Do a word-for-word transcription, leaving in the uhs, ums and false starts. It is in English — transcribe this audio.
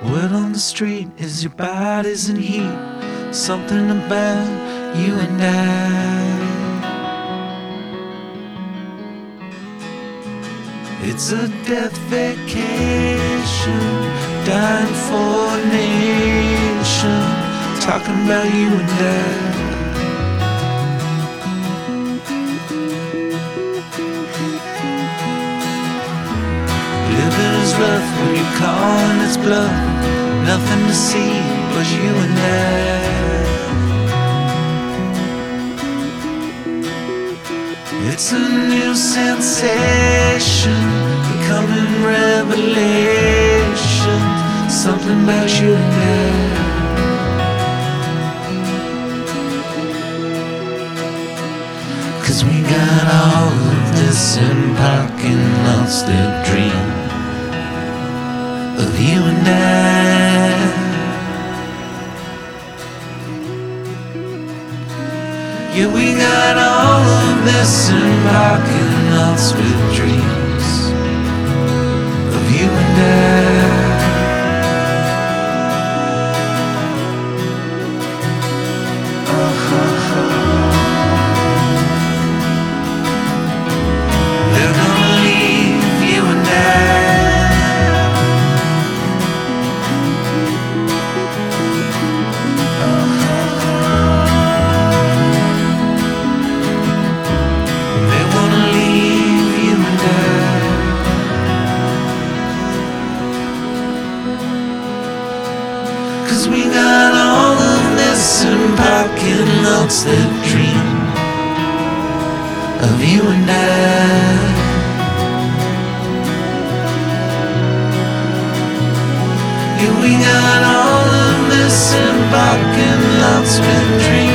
Word on the street is your body's in heat. Something about you and I. It's a death vacation, dying for a nation, talking about you and I. Living is rough when you're calling its bluff. Nothing to see but you and I. It's a new sensation, becoming revelation. Something about you and I. Cause we got all of this in parking lots that dream of you and I. Yeah, we got all of this in parking lots with dreams of you and I. They're gonna leave you and I. Cause we got all of this in parking lots that dream of you and I. Yeah, we got all of this in parking lots with dreams